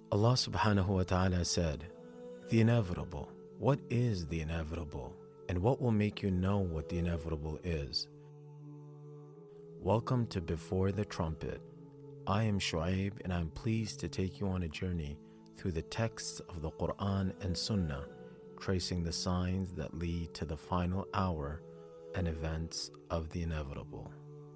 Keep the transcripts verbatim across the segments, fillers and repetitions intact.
Allah subhanahu wa ta'ala said, the inevitable. What is the inevitable? And what will make you know what the inevitable is? Welcome to Before the Trumpet. I am Shu'aib and I'm pleased to take you on a journey through the texts of the Quran and Sunnah, tracing the signs that lead to the final hour and events of the inevitable.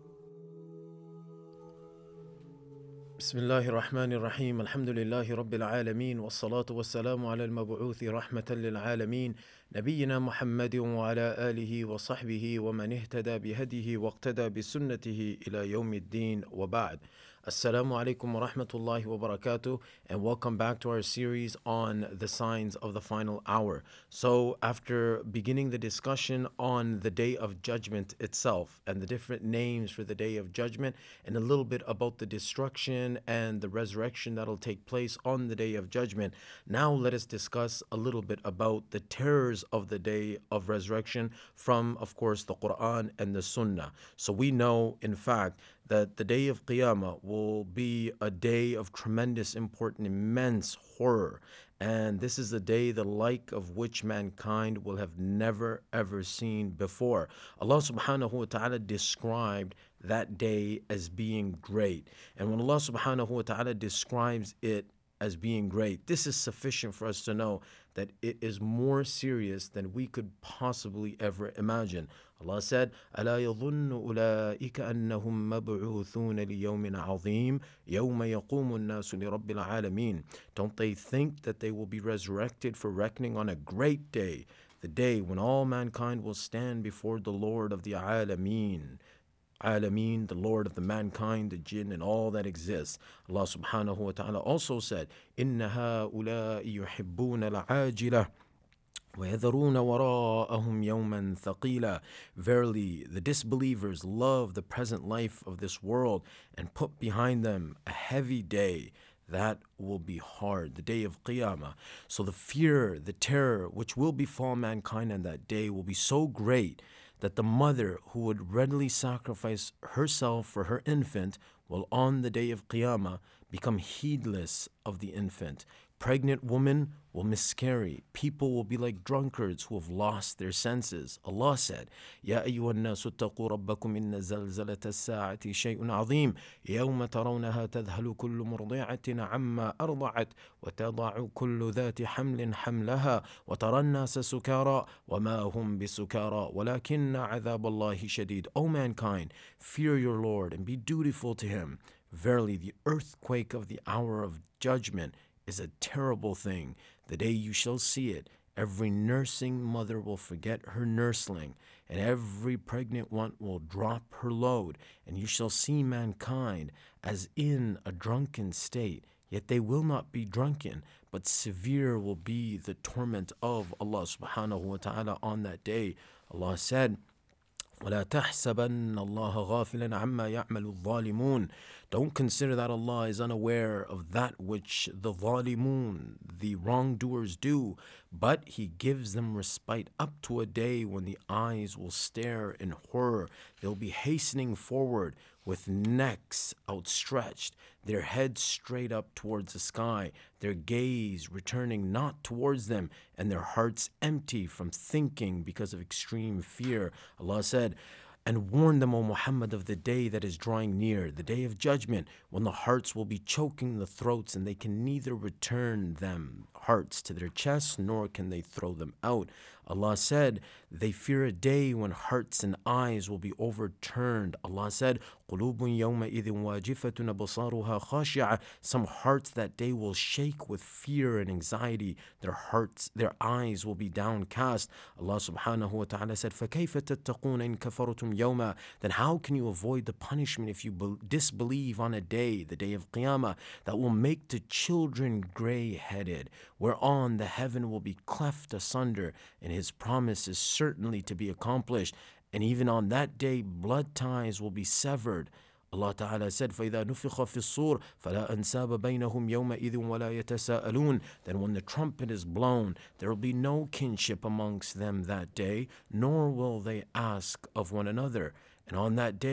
بسم الله الرحمن الرحيم الحمد لله رب العالمين والصلاة والسلام على المبعوث رحمة للعالمين نبينا محمد وعلى آله وصحبه ومن اهتدى بهديه واقتدى بسنته إلى يوم الدين وبعد. Assalamu alaikum wa rahmatullahi wa barakatuh, and welcome back to our series on the signs of the final hour. So after beginning the discussion on the day of judgment itself and the different names for the day of judgment and a little bit about the destruction and the resurrection that'll take place on the day of judgment, now let us discuss a little bit about the terrors of the day of resurrection from, of course, the Quran and the Sunnah. So we know, in fact, that the day of Qiyamah will be a day of tremendous, important, immense horror. And this is a day the like of which mankind will have never ever seen before. Allah subhanahu wa ta'ala described that day as being great. And when Allah subhanahu wa ta'ala describes it as being great, this is sufficient for us to know that it is more serious than we could possibly ever imagine. Allah said, أَلَا يَظُنُّ أُولَٰئِكَ أَنَّهُمْ مَبْعُوثُونَ لِيَوْمٍ عَظِيمٍ يَوْمَ يَقُومُ النَّاسُ لِرَبِّ الْعَالَمِينَ. Don't they think that they will be resurrected for reckoning on a great day, the day when all mankind will stand before the Lord of the Alameen. Alameen, the Lord of the mankind, the jinn, and all that exists. Allah subhanahu wa ta'ala also said, إِنَّ هَؤُلَاءِ يُحِبُّونَ الْعَاجِلَةَ وَيَذَرُونَ وَرَاءَهُمْ يَوْمًا ثَقِيلًا. Verily, the disbelievers love the present life of this world and put behind them a heavy day that will be hard, the day of Qiyamah. So the fear, the terror which will befall mankind on that day will be so great that the mother who would readily sacrifice herself for her infant will on the day of Qiyamah become heedless of the infant. Pregnant women will miscarry. People will be like drunkards who have lost their senses. Allah said, يَا أَيُّهَا النَّاسُ اتَّقُوا رَبَّكُمْ إِنَّ زَلْزَلَةَ السَّاعَةِ شَيْءٌ عَظِيمٌ يَوْمَ تَرَوْنَهَا تَذْهَلُ كُلُّ مُرْضِعَةٍ عَمَّا أَرْضَعَتْ وَتَضَعُ كُلُّ ذَاتِ حَمْلٍ حَمْلَهَا وَتَرَى النَّاسَ سُكَارَى وَمَا هُمْ بِسُكَارَى وَلَكِنَّ عَذَابَ اللَّهِ شَدِيدٌ. O mankind, fear your Lord and be dutiful to Him. Verily, the earthquake of the hour of judgment is a terrible thing. The day you shall see it, every nursing mother will forget her nursling, and every pregnant one will drop her load, and you shall see mankind as in a drunken state. Yet they will not be drunken, but severe will be the torment of Allah subhanahu wa ta'ala on that day. Allah said, وَلَا تَحْسَبَنَّ اللَّهَ غَافِلًا عَمَّا يَعْمَلُ الظَّالِمُونَ. Don't consider that Allah is unaware of that which the zalimun, the wrongdoers, do, but He gives them respite up to a day when the eyes will stare in horror. They'll be hastening forward with necks outstretched, their heads straight up towards the sky, their gaze returning not towards them, and their hearts empty from thinking because of extreme fear. Allah said, and warn them, O Muhammad, of the day that is drawing near, the day of judgment, when the hearts will be choking the throats, and they can neither return them hearts to their chests, nor can they throw them out. Allah said, they fear a day when hearts and eyes will be overturned. Allah said, قُلُوبٌ يَوْمَئِذٍ وَاجِفَةٌ أَبْصَارُهَا خَاشِعَةٌ. Some hearts that day will shake with fear and anxiety. Their hearts, their eyes will be downcast. Allah subhanahu wa ta'ala said, فَكَيْفَ تَتَّقُونَ إِن كَفَرْتُمْ يَوْمًا. Then how can you avoid the punishment if you be- disbelieve on a day, the day of Qiyamah, that will make the children gray-headed, whereon the heaven will be cleft asunder, and His promise is certainly to be accomplished. And even on that day, blood ties will be severed. Allah Ta'ala said, فَإِذَا نُفِخَ فِي الصُّورِ فَلَا أَنْسَابَ بَيْنَهُمْ يَوْمَئِذٍ وَلَا يَتَسَاءَلُونَ. Then when the trumpet is blown, there will be no kinship amongst them that day, nor will they ask of one another. And on that day,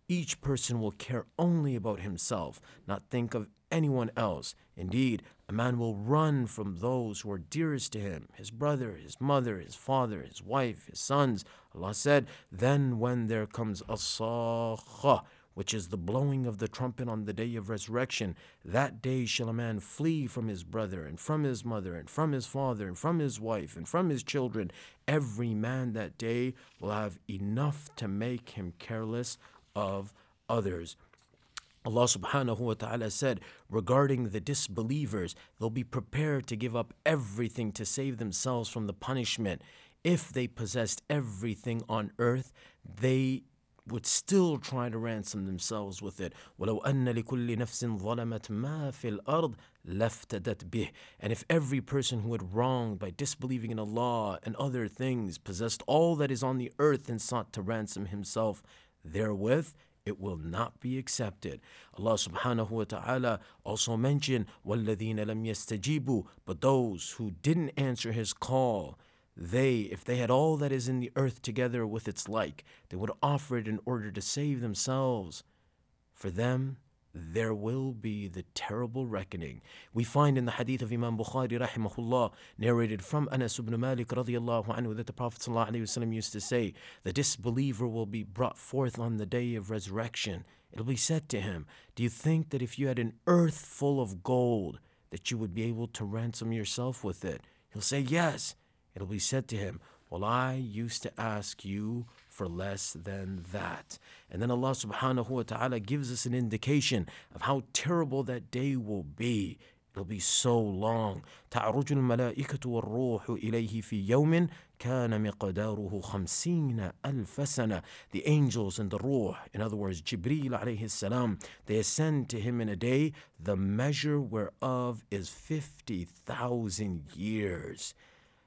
Each person will care only about himself, not think of anyone else. Indeed, a man will run from those who are dearest to him, his brother, his mother, his father, his wife, his sons. Allah said, then when there comes as-sakha, which is the blowing of the trumpet on the day of resurrection, that day shall a man flee from his brother and from his mother and from his father and from his wife and from his children. Every man that day will have enough to make him careless of others. Allah subhanahu wa ta'ala said regarding the disbelievers, they'll be prepared to give up everything to save themselves from the punishment. If they possessed everything on earth, they would still try to ransom themselves with it. وَلَوْ أَنَّ لِكُلِّ نَفْسٍ ظَلَمَتْ مَا فِي الْأَرْضِ لَافْتَدَتْ بِهِ. And if every person who had wronged by disbelieving in Allah and other things possessed all that is on the earth and sought to ransom himself therewith, it will not be accepted. Allah subhanahu wa ta'ala also mentioned, وَالَّذِينَ لَمْ يَسْتَجِيبُوا. But those who didn't answer his call, they, if they had all that is in the earth together with its like, they would offer it in order to save themselves. For them, there will be the terrible reckoning. We find in the hadith of Imam Bukhari rahimahullah, narrated from Anas ibn Malik radiyallahu anhu, that the Prophet sallallahu alaihi wasallam used to say, the disbeliever will be brought forth on the day of resurrection. It'll be said to him, do you think that if you had an earth full of gold, that you would be able to ransom yourself with it? He'll say, yes. It'll be said to him, well, I used to ask you for less than that. And then Allah subhanahu wa ta'ala gives us an indication of how terrible that day will be. It'll be so long. تعرج الملائكة والروح إليه في يوم كان مقداره خمسين ألف سنة. The angels and the ruh, in other words, Jibreel alayhi salam, they ascend to him in a day, the measure whereof is fifty thousand years.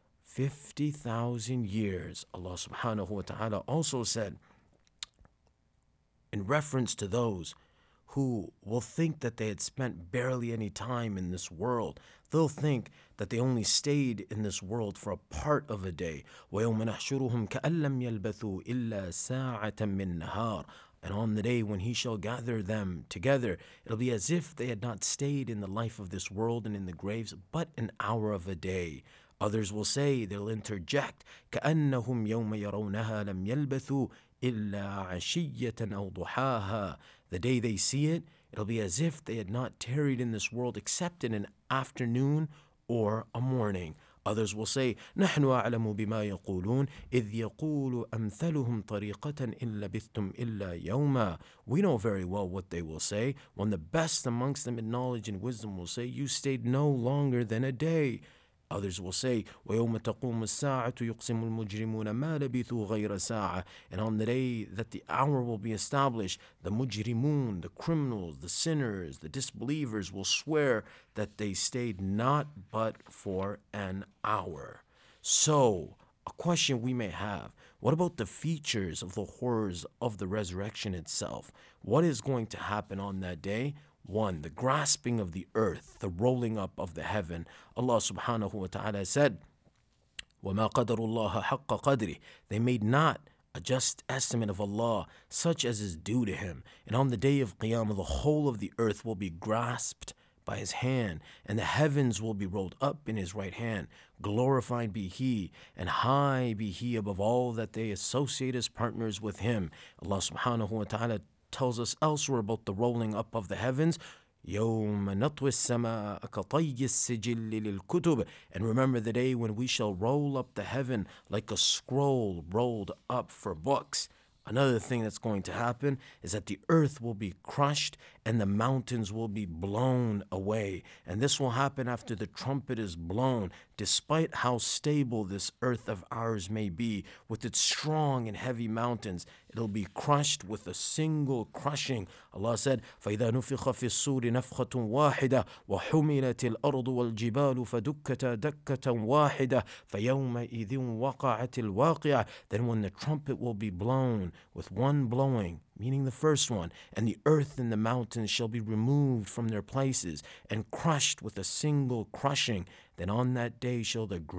fifty thousand years. Allah subhanahu wa ta'ala also said, in reference to those who will think that they had spent barely any time in this world, they'll think that they only stayed in this world for a part of a day. وَيَوْمَ نَحْشُرُهُمْ كَأَن لَّمْ يَلْبَثُوا إِلَّا سَاعَةً مِّن نَهَارٍ. And on the day when he shall gather them together, it'll be as if they had not stayed in the life of this world and in the graves, but an hour of a day. Others will say, they'll interject, كَأَنَّهُمْ يَوْمَ يَرَوْنَهَا لَمْ يَلْبَثُوا إِلَّا عَشِيَّةً أَوْ ضُحَاهَا. The day they see it, it'll be as if they had not tarried in this world except in an afternoon or a morning. Others will say, نَحْنُ أَعْلَمُ بِمَا يَقُولُونَ إِذْ يَقُولُ أَمْثَلُهُمْ طَرِيقَةً إِن لَبِثْتُمْ إِلَّا يَوْمًا. We know very well what they will say, when the best amongst them in knowledge and wisdom will say, you stayed no longer than a day. Others will say, وَيَوْمَ تَقُومُ السَّاعَةُ يُقْسِمُ الْمُجْرِمُونَ مَا لَبِثُوا غَيْرَ سَاعَةٍ. And on the day that the hour will be established, the mujrimun, the criminals, the sinners, the disbelievers will swear that they stayed not but for an hour. So, a question we may have, what about the features of the horrors of the resurrection itself? What is going to happen on that day? One, the grasping of the earth, the rolling up of the heaven. Allah subhanahu wa ta'ala said, وَمَا قَدَرُ اللَّهَ حَقَّ قَدْرِهِ. They made not a just estimate of Allah, such as is due to him. And on the day of Qiyamah, the whole of the earth will be grasped by his hand, and the heavens will be rolled up in his right hand. Glorified be he, and high be he above all that they associate as partners with him. Allah subhanahu wa ta'ala tells us elsewhere about the rolling up of the heavens. يَوْمَ نَطْوِي السَّمَاءَ كَطَيِّ السِّجِلِّ لِلْكُتُبِ. And remember the day when we shall roll up the heaven like a scroll rolled up for books. Another thing that's going to happen is that the earth will be crushed and the mountains will be blown away. And this will happen after the trumpet is blown, despite how stable this earth of ours may be, with its strong and heavy mountains. It'll be crushed with a single crushing. Allah said, فَإِذَا نُفِخَ فِي الصُّورِ نَفْخَةٌ وَاحِدَةٌ وَحُمِلَتِ الْأَرْضُ وَالْجِبَالُ فَدُكَّتَا دَكَّةً وَاحِدَةً فَيَوْمَئِذٍ وَقَعَتِ الْوَاقِعَةُ. Then when the trumpet will be blown with one blowing, meaning the first one, and the earth and the mountains shall be removed from their places and crushed with a single crushing, then on that day shall the great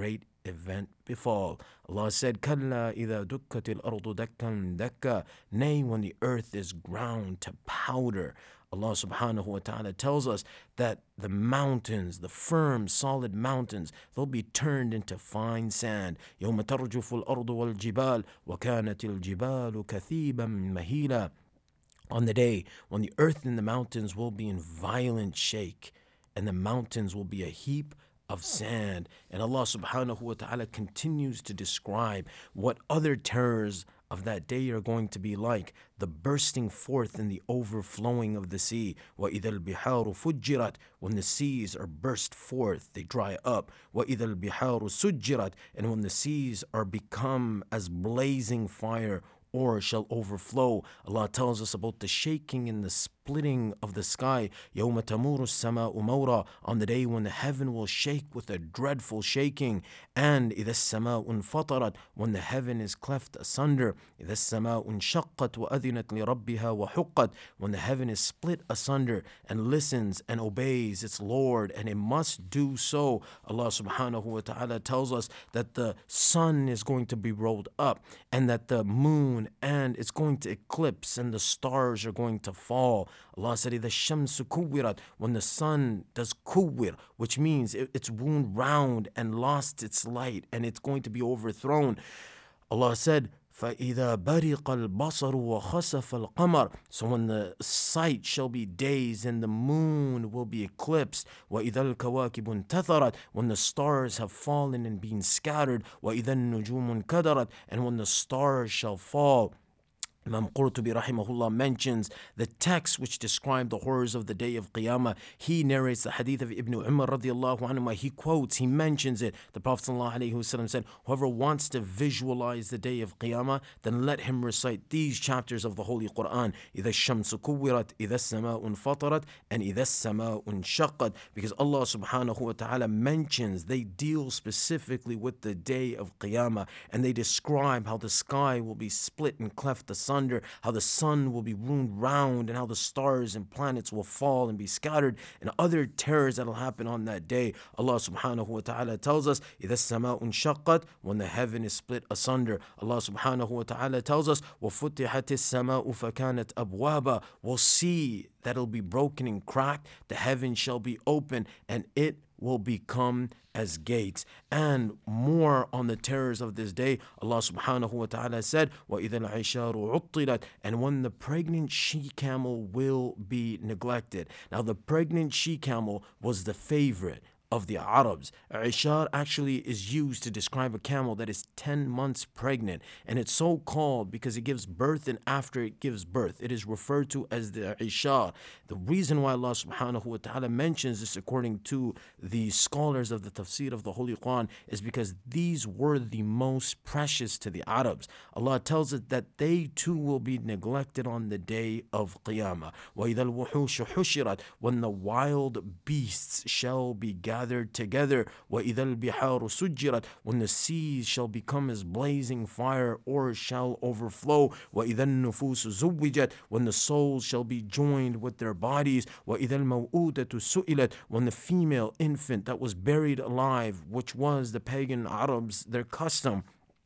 event befall. Allah said, كَلَّا إِذَا دُكَّتِ الْأَرْضُ دَكًّا دَكًّا. Nay, when the earth is ground to powder. Allah subhanahu wa ta'ala tells us that the mountains, the firm, solid mountains, they'll be turned into fine sand. يَوْمَ تَرْجُفُ الْأَرْضُ وَالْجِبَالُ وَكَانَتِ الْجِبَالُ كَثِيبًا مَهِيلًا. On the day when the earth and the mountains will be in violent shake, and the mountains will be a heap of sand. And Allah subhanahu wa ta'ala continues to describe what other terrors of that day are going to be like. The bursting forth and the overflowing of the sea. وَإِذَا الْبِحَارُ فُجِّرَتْ. When the seas are burst forth, they dry up. وَإِذَا الْبِحَارُ سُجِّرَتْ. And when the seas are become as blazing fire, or shall overflow. Allah tells us about the shaking and the splitting of the sky. يَوْمَ تَمُورُ السَّمَاءُ مَوْرًا. On the day when the heaven will shake with a dreadful shaking. And إِذَا السَّمَاءُ انْفَطَرَتْ. When the heaven is cleft asunder. إِذَا السَّمَاءُ انْشَقَّتْ وَأَذِنَتْ لِرَبِّهَا وَحُقَّتْ. When the heaven is split asunder and listens and obeys its Lord, and it must do so. Allah subhanahu wa ta'ala tells us that the sun is going to be rolled up, and that the moon and it's going to eclipse, and the stars are going to fall. Allah said, إِذَا الشَّمْسُ كُوِّرَتْ. When the sun does kuwir, which means it, it's wound round and lost its light, and it's going to be overthrown. Allah said, فَإِذَا بَرِقَ الْبَصَرُ وَخَسَفَ الْقَمَرُ. So when the sight shall be dazed and the moon will be eclipsed. وَإِذَا الْكَوَاكِبُ انْتَثَرَتْ. When the stars have fallen and been scattered. وَإِذَا النُّجُومُ انْكَدَرَتْ. And when the stars shall fall. Imam Qurtubi rahimahullah mentions the text which describe the horrors of the day of Qiyamah. He narrates the hadith of Ibn Umar radiallahu anhu. He quotes, he mentions it. The Prophet sallallahu alaihi wasallam said, whoever wants to visualize the day of Qiyamah, then let him recite these chapters of the Holy Quran. إِذَا الشَّمْسُ كُوِّرَتْ إِذَا السَّمَاءُ انْفَطَرَتْ and إِذَا السَّمَاءُ انْشَقَّتْ. Because Allah subhanahu wa ta'ala mentions, they deal specifically with the day of Qiyamah, and they describe how the sky will be split and cleft asunder, how the sun will be wound round, and how the stars and planets will fall and be scattered, and other terrors that will happen on that day. Allah subhanahu wa ta'ala tells us, إِذَا السَّمَاءُ انْشَقَّتْ. When the heaven is split asunder. Allah subhanahu wa ta'ala tells us, وَفُتِحَتِ السَّمَاءُ فَكَانَتْ أَبْوَابًا. We'll see that it'll be broken and cracked. The heaven shall be open, and it will become as gates. And more on the terrors of this day, Allah subhanahu wa ta'ala said, وَإِذَا الْعِشَارُ عُطِّلَتْ. And when the pregnant she-camel will be neglected. Now the pregnant she-camel was the favorite of the Arabs. Ishar actually is used to describe a camel that is ten months pregnant, and it's so called because it gives birth, and after it gives birth it is referred to as the Ishar. The reason why Allah subhanahu wa ta'ala mentions this, according to the scholars of the tafsir of the Holy Quran, is because these were the most precious to the Arabs. Allah tells it that they too will be neglected on the day of Qiyamah. وَإِذَا الْوُحُوشُ حُشِرَتْ. When the wild beasts shall be gathered gathered together. وَإِذَا الْبِحَارُ سُجِّرَتْ. When the seas shall become as blazing fire or shall overflow. وَإِذَا النُّفُوسُ زُوِّجَتْ. When the souls shall be joined with their bodies. وَإِذَا الْمَوْءُودَةُ سُئِلَتْ. When the female infant that was buried alive, which was the pagan Arabs, their custom,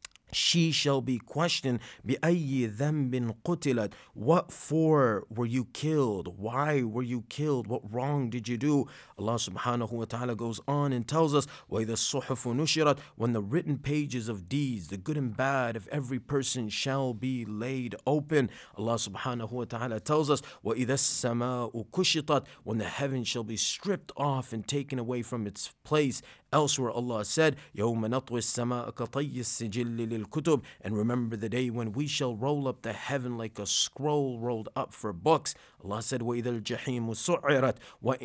she shall be questioned, بِأَيِّ ذَنْبٍ قُتِلَتْ. What for were you killed? Why were you killed? What wrong did you do? Allah subhanahu wa ta'ala goes on and tells us, وَإِذَا الصُّحُفُ نُشِرَتْ. When the written pages of deeds, the good and bad of every person, shall be laid open. Allah subhanahu wa ta'ala tells us, وَإِذَا السَّمَاءُ كُشِطَتْ. When the heaven shall be stripped off and taken away from its place. Elsewhere Allah said, يَوْمَ نَطْوِي السَّمَاءَ كَطَيِّ السِّجِلِّ لِلْكُتُبِ. And remember the day when we shall roll up the heaven like a scroll rolled up for books. Allah said, وَإِذَا الْجَحِيمُ سُعِّرَتْ.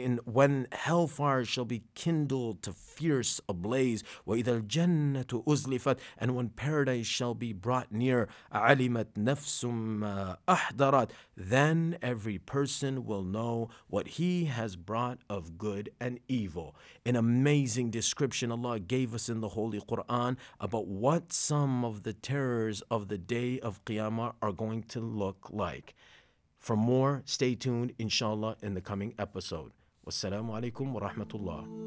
When hellfire shall be kindled to fierce ablaze. وَإِذَا الْجَنَّةُ أُزْلِفَتْ. And when paradise shall be brought near. عَلِمَتْ نَفْسٌ مَا أَحْضَرَتْ. Then every person will know what he has brought of good and evil. An amazing description Allah gave us in the Holy Quran about what some of the terrors of the day of Qiyamah are going to look like. For more, stay tuned, inshallah, in the coming episode. Wassalamu alaikum wa rahmatullah.